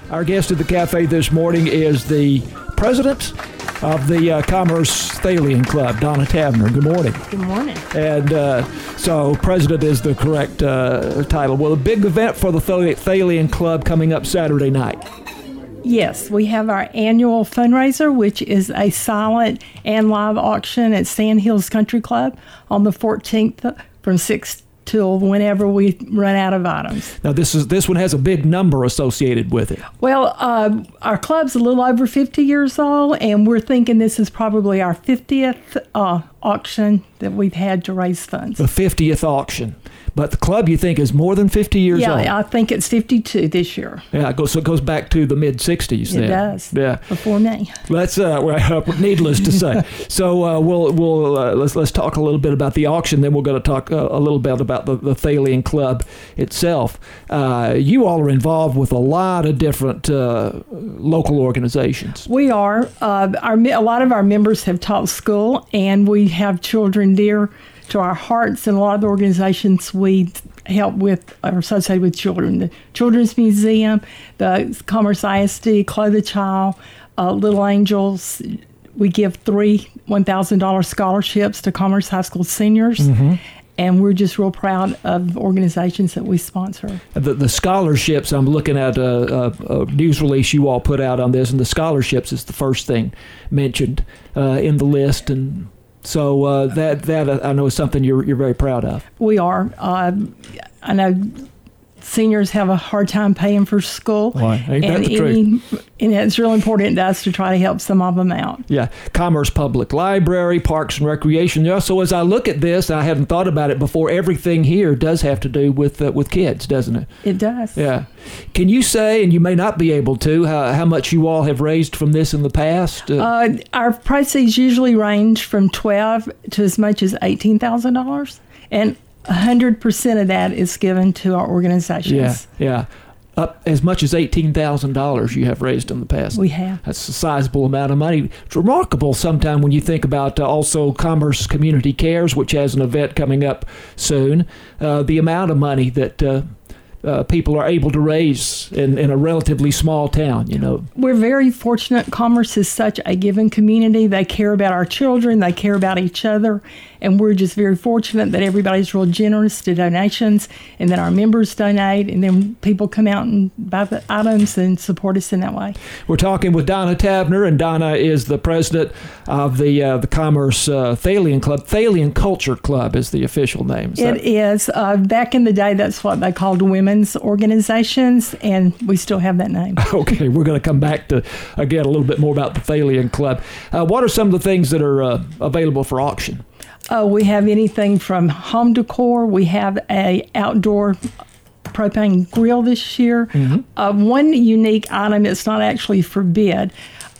Our guest at the cafe this morning is the president of the Commerce Thalian Club, Donna Tavener. Good morning. Good morning. And so president is the correct title. Well, a big event for the Thalian Club coming up Saturday night. Yes, we have our annual fundraiser, which is a silent and live auction at Sand Hills Country Club on the 14th from 6 till whenever we run out of items. Now, this one has a big number associated with it. Well, our club's a little over 50 years old, and we're thinking this is probably our 50th auction that we've had to raise funds. The 50th auction. But the club, you think, is more than 50 years old? Yeah, I think it's 52 this year. Yeah, so it goes back to the mid-'60s then. It does. Yeah. Before me. Let's needless to say. So let's talk a little bit about the auction. Then we're going to talk a little bit about the Thalian Club itself. You all are involved with a lot of different local organizations. We are. A lot of our members have taught school, and we have children dear to our hearts, and a lot of the organizations we help with are associated with children. The Children's Museum, the Commerce ISD, Clothe a Child, Little Angels. We give 3 $1,000 scholarships to Commerce High School seniors. Mm-hmm. And we're just real proud of organizations that we sponsor. The scholarships, I'm looking at a news release you all put out on this, and the scholarships is the first thing mentioned in the list. And so that I know is something you're very proud of. We are. I know seniors have a hard time paying for school. Why? Ain't that the truth? And it's really important to us to try to help some of them out. Yeah. Commerce Public Library, Parks and Recreation. Yeah, so as I look at this, I hadn't thought about it before, everything here does have to do with kids, doesn't it? It does. Yeah. Can you say, and you may not be able to, how much you all have raised from this in the past? Our proceeds usually range from $12,000 to as much as $18,000. And 100% of that is given to our organizations. Yeah. Up as much as $18,000 you have raised in the past. We have. That's a sizable amount of money. It's remarkable sometime when you think about also Commerce Community Cares, which has an event coming up soon, the amount of money that people are able to raise in a relatively small town, you know. We're very fortunate. Commerce is such a giving community. They care about our children. They care about each other. And we're just very fortunate that everybody's real generous to donations, and that our members donate, and then people come out and buy the items and support us in that way. We're talking with Donna Tavener, and Donna is the president of the Commerce Thalian Club. Thalian Culture Club is the official name. It is. Back in the day, that's what they called women's organizations, and we still have that name. Okay, we're going to come back to, again, a little bit more about the Thalian Club. What are some of the things that are available for auction? We have anything from home decor. We have a outdoor propane grill this year. Mm-hmm. One unique item, it's not actually for bid,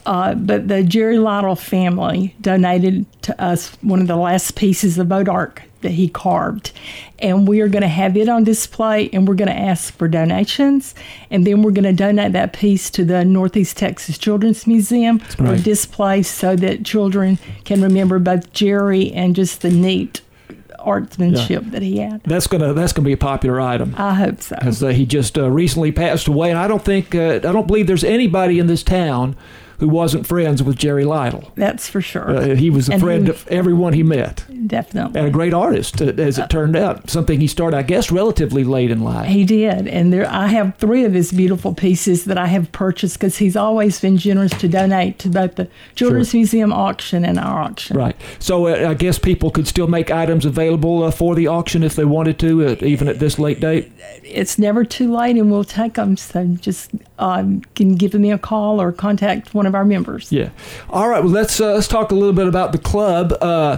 but the Jerry Lytle family donated to us one of the last pieces of boat ark that he carved. And we are going to have it on display, and we're going to ask for donations. And then we're going to donate that piece to the Northeast Texas Children's Museum for display, so that children can remember both Jerry and just the neat artsmanship that he had. That's gonna be a popular item. I hope so. Because he just recently passed away, and I don't believe there's anybody in this town who wasn't friends with Jerry Lytle. That's for sure. He was a friend of everyone he met. Definitely. And a great artist, as it turned out. Something he started, I guess, relatively late in life. He did. And I have 3 of his beautiful pieces that I have purchased, because he's always been generous to donate to both the Children's Museum auction and our auction. Right. So I guess people could still make items available for the auction if they wanted to, even at this late date? It's never too late, and we'll take them. So just can give me a call or contact one of our members. Yeah. All right. Well, let's talk a little bit about the club.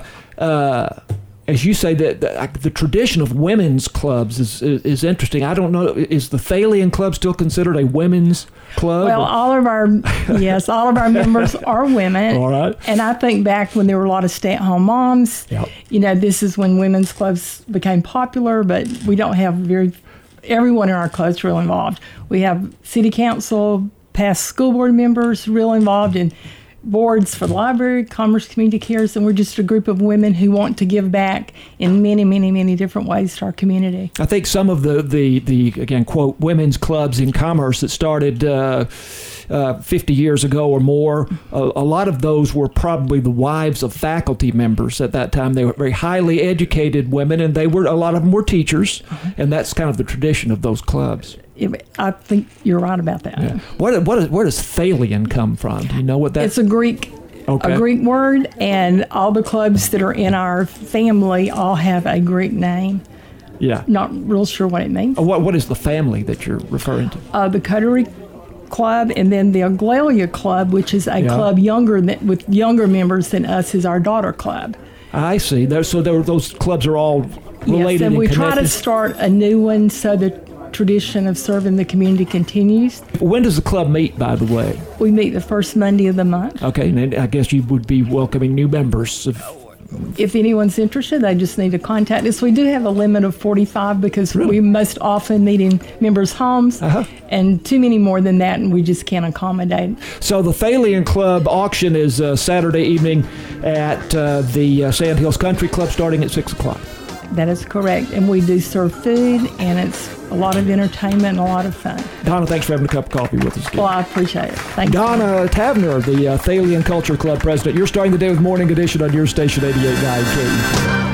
As you say, the tradition of women's clubs is interesting. I don't know, is the Thalian Club still considered a women's club? Well, all of our members are women. All right. And I think back when there were a lot of stay-at-home moms, yep. This is when women's clubs became popular, but we don't have everyone in our club's real involved. We have city council, past school board members real involved, and boards for the library, Commerce Community Cares, and we're just a group of women who want to give back in many, many, many different ways to our community. I think some of the again, quote, women's clubs in commerce that started 50 years ago or more, a lot of those were probably the wives of faculty members at that time. They were very highly educated women, and a lot of them were teachers, and that's kind of the tradition of those clubs. I think you're right about that. Yeah. Where does Thalian come from? Do you know what that? It's a Greek word, and all the clubs that are in our family all have a Greek name. Yeah. Not real sure what it means. What is the family that you're referring to? The Coterie Club, and then the Aglalia Club, which is a club with younger members than us, is our daughter club. I see. Those clubs are all related. Yes, and we connected. try to start a new one so the tradition of serving the community continues. When does the club meet, by the way? We meet the first Monday of the month. Okay, and I guess you would be welcoming new members. If anyone's interested, they just need to contact us. We do have a limit of 45 because we most often meet in members' homes, and too many more than that, and we just can't accommodate. So the Thalian Club auction is Saturday evening at the Sand Hills Country Club starting at 6 o'clock. That is correct, and we do serve food, and it's a lot of entertainment and a lot of fun. Donna, thanks for having a cup of coffee with us again. Well, I appreciate it. Thank you. Donna Tavner, the Thalian Culture Club president. You're starting the day with Morning Edition on your station 88.9 KETV.